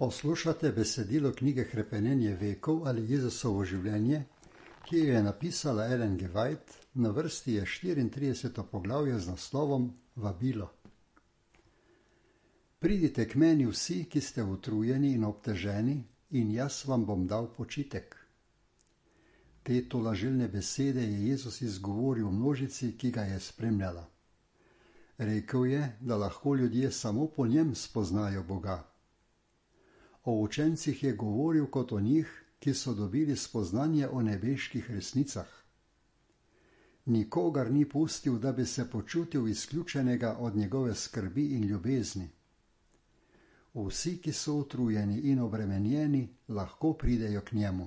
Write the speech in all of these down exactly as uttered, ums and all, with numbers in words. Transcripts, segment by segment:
Poslušate besedilo knjige Hrepenenje vekov ali Jezusovo življenje, ki jo je napisala Ellen G. White, na vrsti je štiriintrideseto poglavje z naslovom Vabilo. Pridite k meni vsi, ki ste utrujeni in obteženi, in jaz vam bom dal počitek. Te tolažilne besede je Jezus izgovoril množici, ki ga je spremljala. Rekel je, da lahko ljudje samo po njem spoznajo Boga. O učencih je govoril kot o njih, ki so dobili spoznanje o nebeških resnicah. Nikogar ni pustil, da bi se počutil izključenega od njegove skrbi in ljubezni. Vsi, ki so utrujeni in obremenjeni, lahko pridejo k njemu.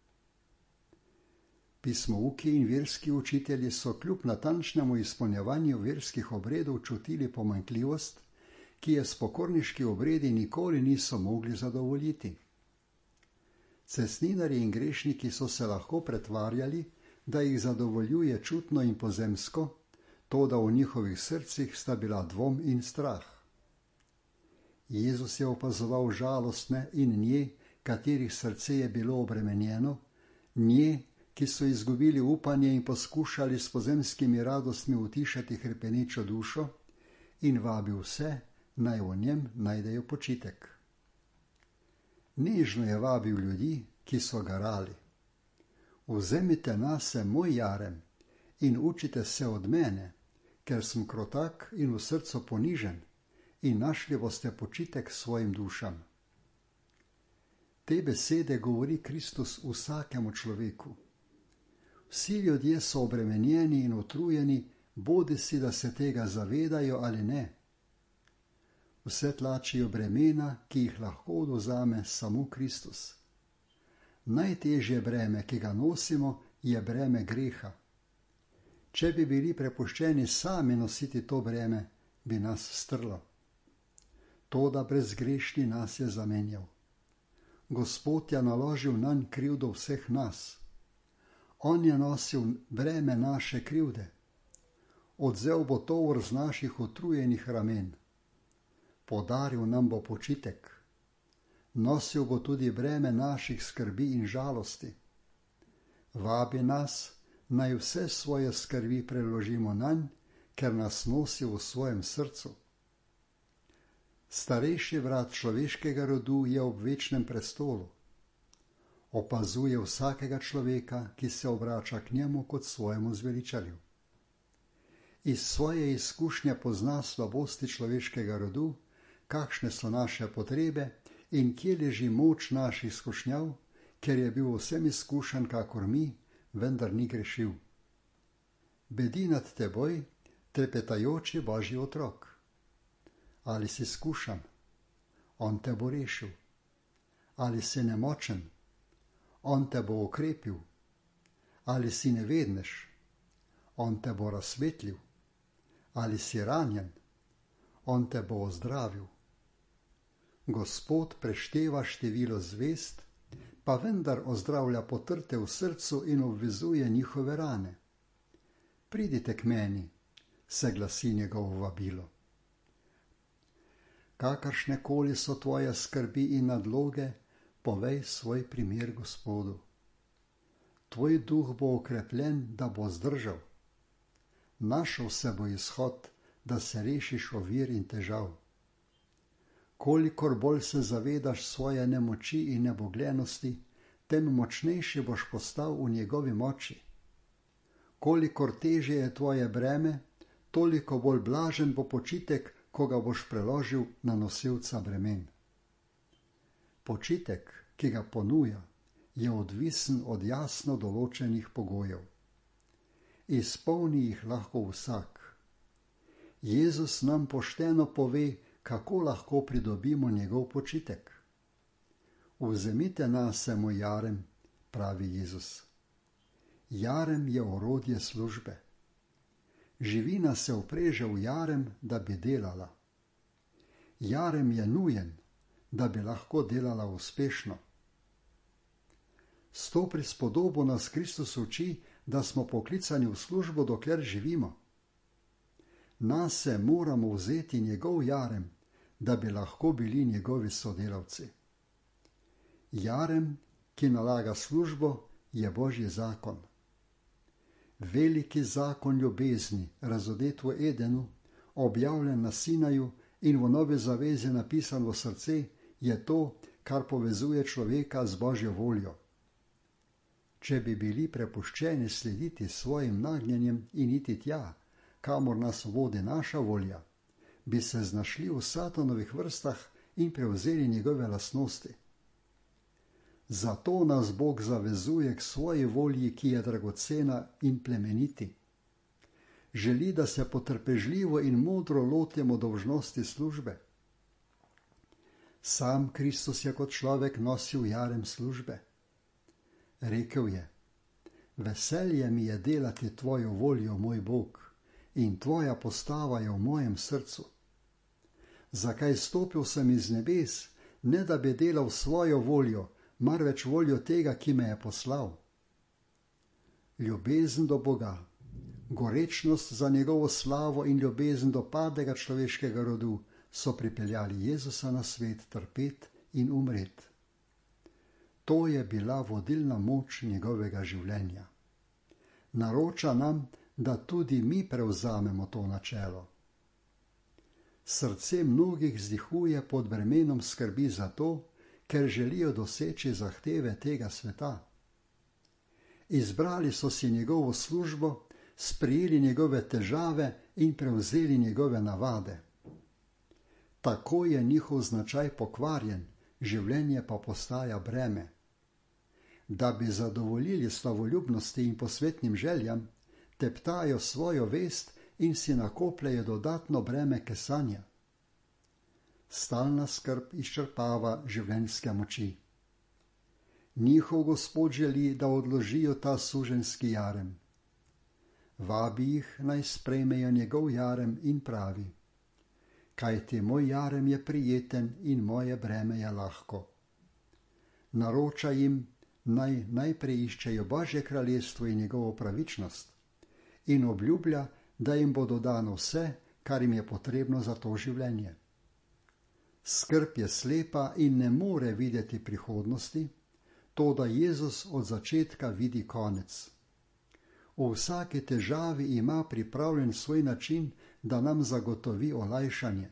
Pismouki in verski učitelji so kljub natančnemu izpolnjevanju verskih obredov čutili pomanjkljivost, ki je s pokorniški obredi nikoli niso mogli zadovoljiti. Cestninarji in grešniki so se lahko pretvarjali, da jih zadovoljuje čutno in pozemsko, toda v njihovih srcih sta bila dvom in strah. Jezus je opazoval žalostne in nje, katerih srce je bilo obremenjeno, nje, ki so izgubili upanje in poskušali s pozemskimi radostmi utišati hrepenečo dušo, in vabil vse, naj v njem najdejo počitek. Nežno je vabil ljudi, ki so garali. Vzemite nase moj jarem in učite se od mene, ker sem krotak in v srcu ponižen, in našli boste počitek svojim dušam. Te besede govori Kristus vsakemu človeku. Vsi ljudje so obremenjeni in utrujeni, bodisi da se tega zavedajo ali ne. Vse tlačijo bremena, ki jih lahko odvzame samo Kristus. Najtežje breme, ki ga nosimo, je breme greha. Če bi bili prepuščeni sami nositi to breme, bi nas strlo. Toda brezgrešni nas je zamenjal. Gospod je naložil nanj krivdo vseh nas. On je nosil breme naše krivde. Odzel bo tovor z naših utrujenih ramen. Podaril nam bo počitek. Nosil bo tudi breme naših skrbi in žalosti. Vabi nas, naj vse svoje skrbi preložimo nanj, ker nas nosi v svojem srcu. Starejši brat človeškega rodu je ob večnem prestolu. Opazuje vsakega človeka, ki se obrača k njemu kot svojemu zveličarju. Iz svoje izkušnje pozna slabosti človeškega rodu, kakšne so naše potrebe in kje leži moč naših skušnjav, ker je bil vsem izkušen kakor mi, vendar ni grešil. Bedi nad teboj, trepetajoči Božji otrok. Ali si skušan? On te bo rešil. Ali si nemočen? On te bo okrepil. Ali si nevednež? On te bo razsvetlil. Ali si ranjen? On te bo ozdravil. Gospod prešteva število zvezd, pa vendar ozdravlja potrte v srcu in obvezuje njihove rane. Pridite k meni, se glasi njegovo vabilo. Kakršne koli so tvoje skrbi in nadloge, povej svoj primer Gospodu. Tvoj duh bo okrepljen, da bo zdržal. Našel se bo izhod, da se rešiš ovir in težav. Kolikor bolj se zavedaš svoje nemoči in nebogljenosti, tem močnejši boš postal v njegovi moči. Kolikor težje je tvoje breme, toliko bolj blažen bo počitek, ko ga boš preložil na nosilca bremen. Počitek, ki ga ponuja, je odvisen od jasno določenih pogojev. Izpolni jih lahko vsak. Jezus nam pošteno pove, kako lahko pridobimo njegov počitek. Vzemite nase moj jarem, pravi Jezus. Jarem je orodje službe. Živina se vpreže v jarem, da bi delala. Jarem je nujen, da bi lahko delala uspešno. S to prispodobo nas Kristus uči, da smo poklicani v službo, dokler živimo. Nase moramo vzeti njegov jarem, da bi lahko bili njegovi sodelavci. Jarem, ki nalaga službo, je Božji zakon. Veliki zakon ljubezni, razodet v Edenu, objavljen na Sinaju in v Novi zavezi napisan v srce, je to, kar povezuje človeka z Božjo voljo. Če bi bili prepuščeni slediti svojim nagnjenjem in iti tja, kamor nas vodi naša volja, bi se znašli v Satanovih vrstah in prevzeli njegove lastnosti. Zato nas Bog zavezuje k svoji volji, ki je dragocena in plemeniti. Želi, da se potrpežljivo in modro lotimo dolžnosti službe. Sam Kristus je kot človek nosil jarem službe. Rekel je: Veselje mi je delati tvojo voljo, moj Bog, in tvoja postava je v mojem srcu. Zakaj stopil sem iz nebes, ne da bi delal svojo voljo, marveč voljo tega, ki me je poslal? Ljubezen do Boga, gorečnost za njegovo slavo in ljubezen do padlega človeškega rodu so pripeljali Jezusa na svet trpet in umret. To je bila vodilna moč njegovega življenja. Naroča nam, da tudi mi prevzamemo to načelo. Srce mnogih vzdihuje pod bremenom skrbi za to, ker želijo doseči zahteve tega sveta. Izbrali so si njegovo službo, sprejeli njegove težave in prevzeli njegove navade. Tako je njihov značaj pokvarjen, življenje pa postaja breme. Da bi zadovoljili slavoljubnosti in posvetnim željam, teptajo svojo vest in si nakopljajo dodatno breme kesanja. Stalna skrb izčrpava življenjske moči. Njihov Gospod želi, da odložijo ta suženjski jarem. Vabi jih, naj sprejmejo njegov jarem in pravi: Kajti moj jarem je prijeten in moje breme je lahko. Naroča jim, naj najprej iščejo Božje kraljestvo in njegovo pravičnost, in obljublja, da jim bo dodano vse, kar jim je potrebno za to življenje. Skrb je slepa in ne more videti prihodnosti, toda Jezus od začetka vidi konec. V vsaki težavi ima pripravljen svoj način, da nam zagotovi olajšanje.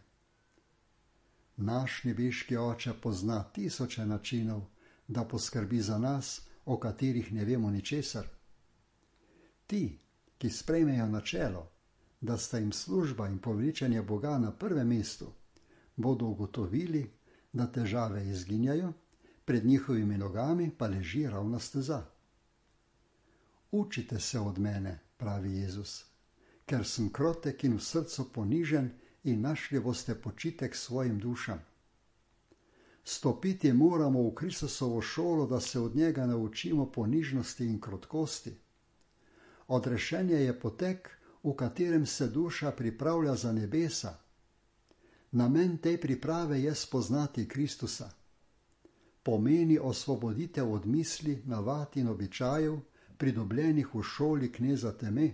Naš nebeški Oče pozna tisoče načinov, da poskrbi za nas, o katerih ne vemo ničesar. Ti, ki sprejmejo načelo, da sta jim služba in poveličanje Boga na prvem mestu, bodo ugotovili, da težave izginjajo, pred njihovimi nogami pa leži ravna steza. Učite se od mene, pravi Jezus, ker sem krotek in v srcu ponižen in našli boste počitek svojim dušam. Stopiti moramo v Kristusovo šolo, da se od njega naučimo ponižnosti in krotkosti. Odrešenje je potek, v katerem se duša pripravlja za nebesa. Namen te priprave je spoznati Kristusa. Pomeni osvoboditev od misli, navad in običajev, pridobljenih v šoli kneza teme.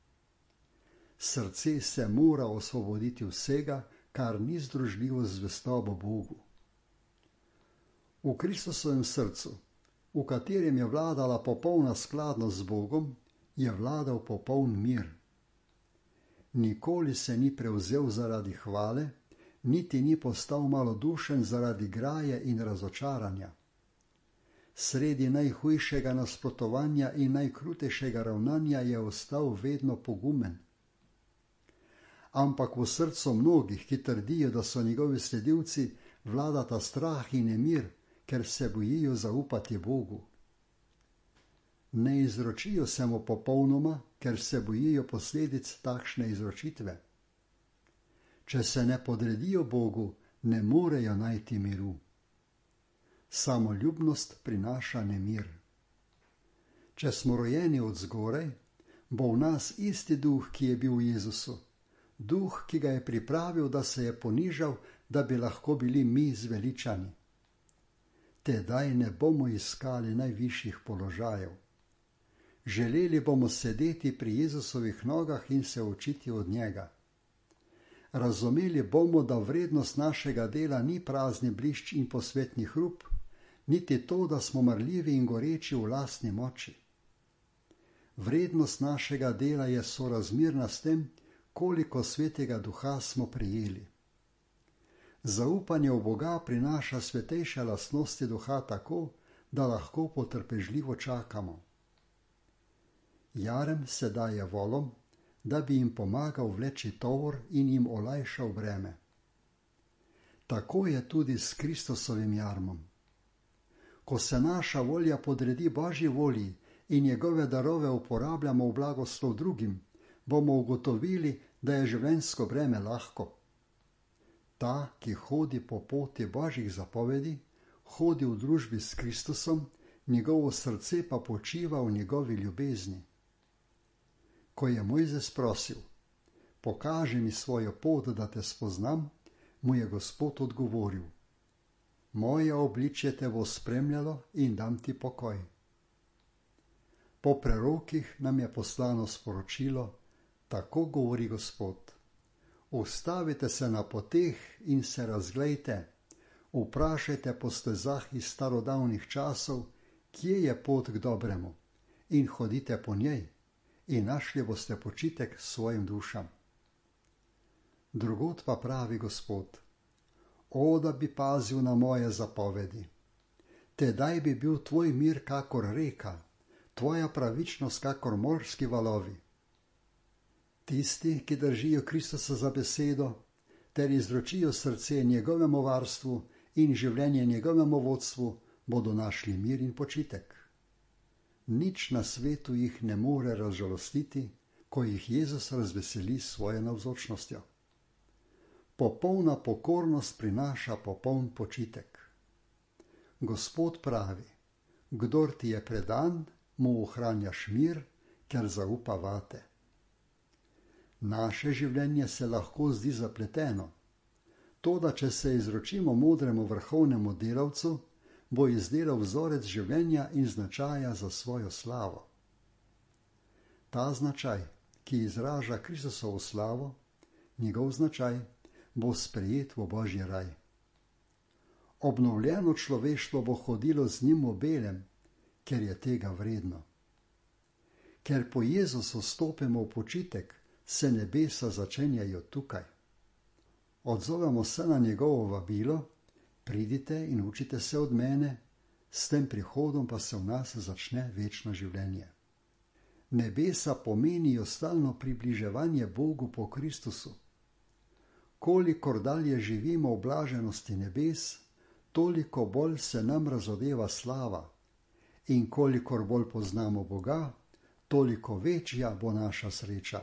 Srce se mora osvoboditi vsega, kar ni združljivo z zvestobo Bogu. V Kristusovem srcu, v katerem je vladala popolna skladnost z Bogom, je vladal popoln mir. Nikoli se ni prevzel zaradi hvale, niti ni postal malodušen zaradi graje in razočaranja. Sredi najhujšega nasprotovanja in najkrutejšega ravnanja je ostal vedno pogumen. Ampak v srcu mnogih, ki trdijo, da so njegovi sledilci, vladata strah in nemir, ker se bojijo zaupati Bogu. Ne izročijo se mu popolnoma, ker se bojijo posledic takšne izročitve. Če se ne podredijo Bogu, ne morejo najti miru. Samoljubnost prinaša nemir. Če smo rojeni od zgoraj, bo v nas isti duh, ki je bil v Jezusu, duh, ki ga je pripravil, da se je ponižal, da bi lahko bili mi zveličani. Tedaj ne bomo iskali najvišjih položajev. Želeli bomo sedeti pri Jezusovih nogah in se učiti od njega. Razumeli bomo, da vrednost našega dela ni prazni blišč in posvetni hrup, niti to, da smo marljivi in goreči v lastni moči. Vrednost našega dela je sorazmerna s tem, koliko svetega duha smo prijeli. Zaupanje v Boga prinaša svetejše lastnosti duha tako, da lahko potrpežljivo čakamo. Jarem se daje volom, da bi jim pomagal vleči tovor in jim olajšal breme. Tako je tudi s Kristusovim jarmom. Ko se naša volja podredi Božji volji in njegove darove uporabljamo v blagoslov drugim, bomo ugotovili, da je življenjsko breme lahko. Ta, ki hodi po poti Božjih zapovedi, hodi v družbi s Kristusom, njegovo srce pa počiva v njegovi ljubezni. Ko je Mojzes prosil, pokaži mi svojo pot, da te spoznam, mu je Gospod odgovoril, moje obličje te bo spremljalo in dam ti pokoj. Po prerokih nam je poslano sporočilo, tako govori Gospod. Ustavite se na poteh in se razglejte, vprašajte po stezah iz starodavnih časov, kje je pot k dobremu, in hodite po njej, in našli boste počitek svojim dušam. Drugod pa pravi Gospod, o, da bi pazil na moje zapovedi. Tedaj bi bil tvoj mir kakor reka, tvoja pravičnost kakor morski valovi. Tisti, ki držijo Kristusa za besedo, ter izročijo srce njegovemu varstvu in življenje njegovemu vodstvu, bodo našli mir in počitek. Nič na svetu jih ne more razžalostiti, ko jih Jezus razveseli s svojo navzočnostjo. Popolna pokornost prinaša popoln počitek. Gospod pravi, kdor ti je predan, mu ohranjaš mir, ker zaupa vate. Naše življenje se lahko zdi zapleteno. Toda, če se izročimo modremu vrhovnemu delavcu, bo izdelal vzorec življenja in značaja za svojo slavo. Ta značaj, ki izraža Kristusovo slavo, njegov značaj, bo sprejet v Božji raj. Obnovljeno človeštvo bo hodilo z njim v belem, ker je tega vredno. Ker po Jezusu stopimo v počitek, se nebesa začenjajo tukaj. Odzovemo se na njegovo vabilo, pridite in učite se od mene, s tem prihodom pa se v nas začne večno življenje. Nebesa pomenijo stalno približevanje Bogu po Kristusu. Kolikor dalje živimo v blaženosti nebes, toliko bolj se nam razodeva slava, in kolikor bolj poznamo Boga, toliko večja bo naša sreča.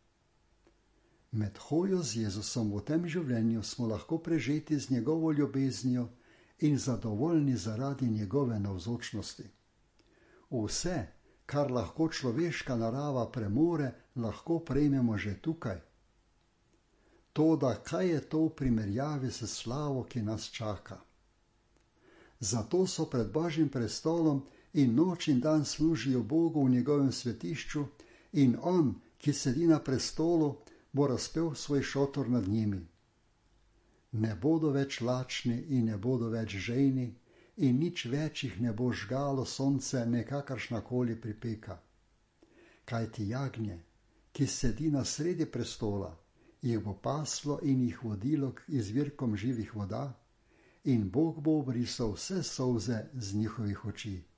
Med hojo z Jezusom v tem življenju smo lahko prežeti z njegovo ljubeznijo in zadovoljni zaradi njegove navzočnosti. Vse, kar lahko človeška narava premore, lahko prejmemo že tukaj. Toda kaj je to v primerjavi s slavo, ki nas čaka? Zato so pred Božjim prestolom in noč in dan služijo Bogu v njegovem svetišču in on, ki sedi na prestolu, bo razpel svoj šotor nad njimi. Ne bodo več lačni in ne bodo več žejni in nič več jih ne bo žgalo sonce nekakršnakoli pripeka. Kajti jagnje, ki sedi na sredi prestola, jih bo paslo in jih vodilo k izvirkom živih voda in Bog bo obrisal vse solze z njihovih oči.